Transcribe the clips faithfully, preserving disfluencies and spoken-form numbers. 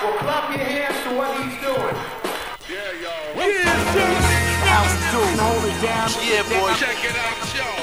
Well, clap your hands to what he's doing. Yeah, y'all. Yeah, sir. How we do? Hold it down. Yeah, boy. Check it out, y'all.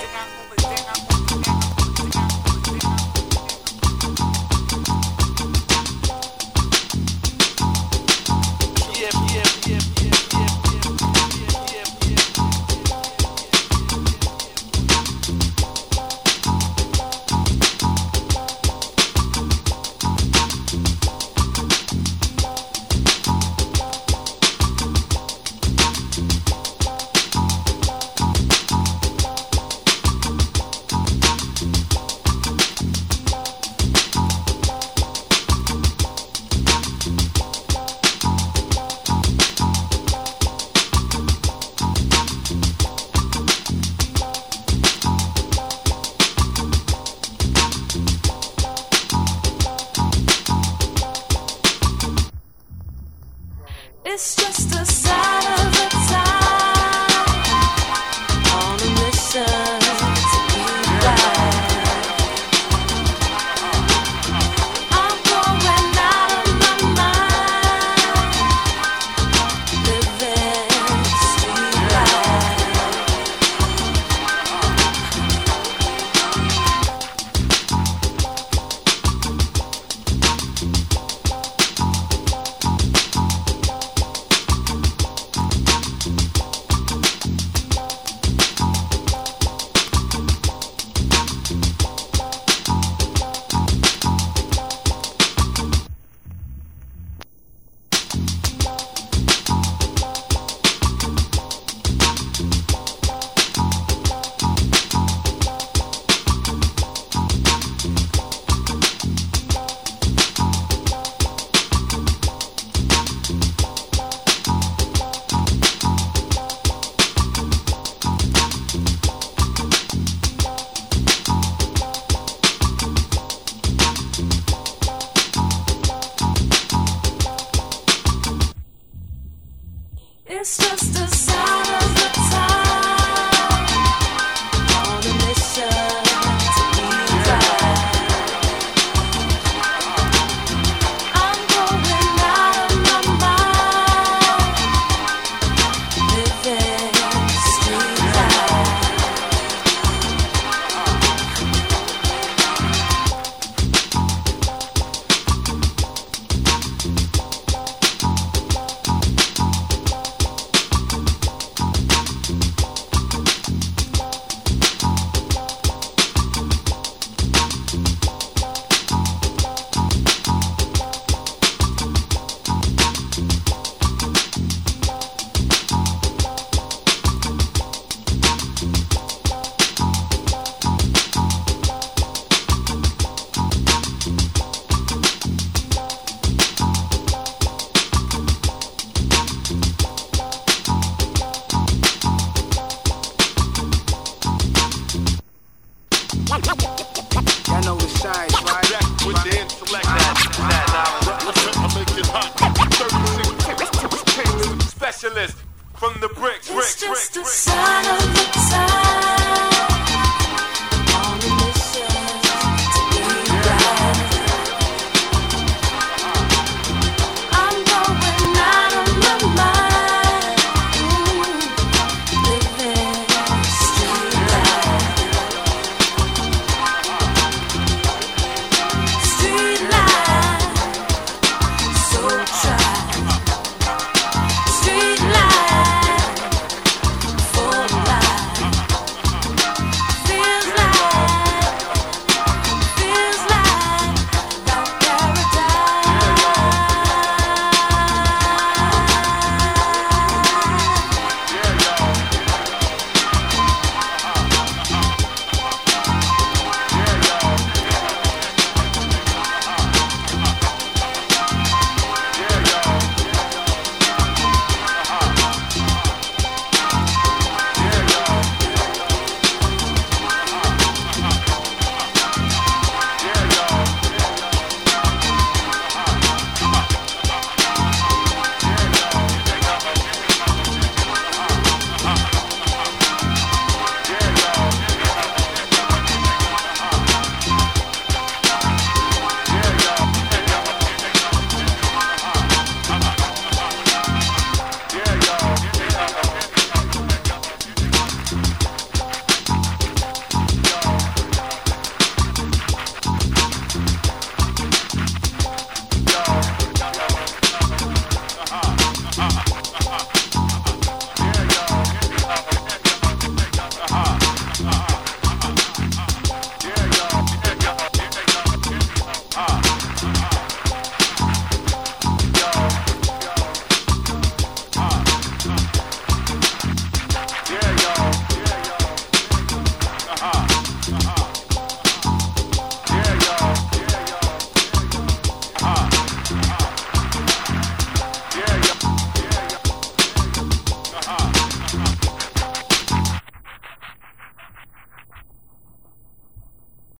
It's just a sign of the time, on a mission to be right. I'm going out of my mind, living street life. It's just a sign of the time, on a mission to be right. I'm going out of my mind, living street life. Y'all know the shines, right? Jack with the intellect. That, that, I make it hot. thirty-six specialist from the bricks, It's bricks, just bricks, a bricks. sign of the time.